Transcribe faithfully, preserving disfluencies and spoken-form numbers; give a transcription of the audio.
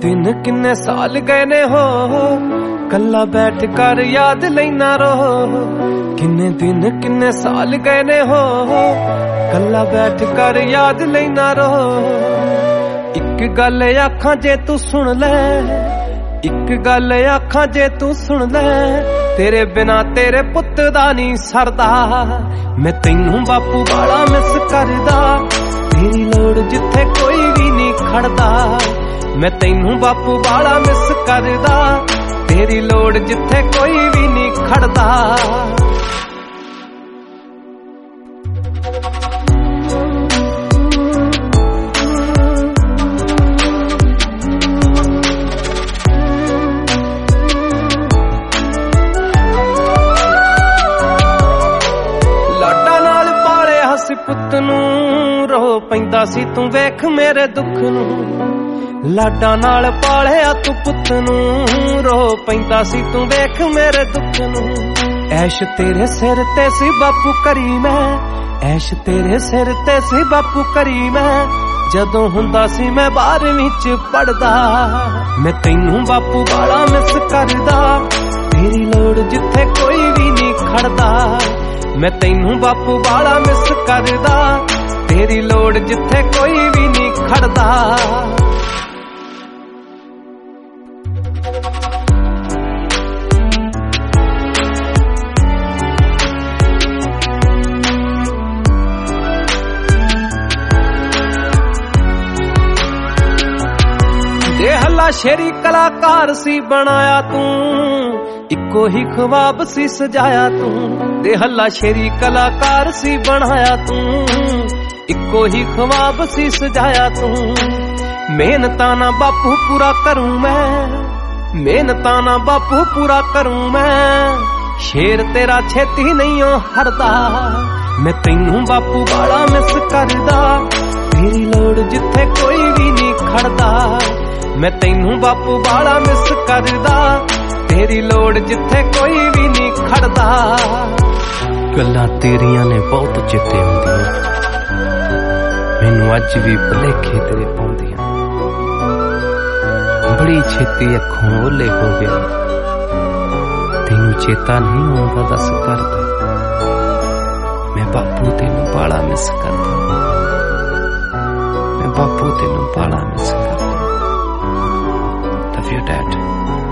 दिन किन्ने साल गए ने हो कल्ला बैठ कर याद लेना रो। किन्ने दिन किन्ने साल गए ने हो कल्ला बैठ कर याद लेना रो। एक गल आखां जे तू सुन ले, एक गल आखां जे तू सुन ले, तेरे बिना तेरे पुत्त दा नहीं सरदा। मैं तैनू बापू बाला मिस करदा, तेरी लोड़ जिथे कोई भी नहीं खड़दा। मैं तैनू बापू बाला मिस करदा, तेरी लोड़ जिथे कोई भी नहीं खड़दा। पुत नू रो पैंदा सी तू वेख मेरे दुख नू। लाडा नाल पालिया तू पुत नू रो पैंदा सी तू वेख मेरे दुख नू। ऐश तेरे सिर ते सी बापू करी मैं, ऐश तेरे सिर ते सी बापू करी मैं, जदों हुंदा सी मैं बारवीं च पढ़दा। मैं तैनू बापू बाला मिस करदा, तेरी लोड़ जिथे कोई भी नहीं खड़दा। मैं तैनू बापू बाला मिस करदा, तेरी लोड़ जिथे कोई भी नहीं खड़दा। दे हल्ला शेरी कलाकार सी बनाया तू, इको ही ख्वाब सी सजाया तू। दे हल्ला शेरी कलाकार सी बनाया तू, इको ही ख्वाब सी सजाया तू। मेहनता ना बापू पूरा करूं मैं, मेहनता ना बापू पूरा करूं मैं, शेर तेरा छेती नहीं हो हरदा। मैं तैनू बापू बाला मिस करदा, तेरी लोड़ जिथे कोई भी नहीं खड़दा। मैं तैनू बापू बाला मिस करदा, तेरी लोड़ जिथे कोई भी नहीं खड़दा। गल्लां तेरियां ने बहुत चेते आउंदियां, मैनू अज भी भुलेखे तेरे पाउंदियां। बड़ी छेती अखों ओले हो गया, तेनू चेता नहीं आउंदा दस करदा। मैं बापू तेनू बाला मिस करदा, मैं बापू तेनू बाला मिस करदा। Love you, Dad.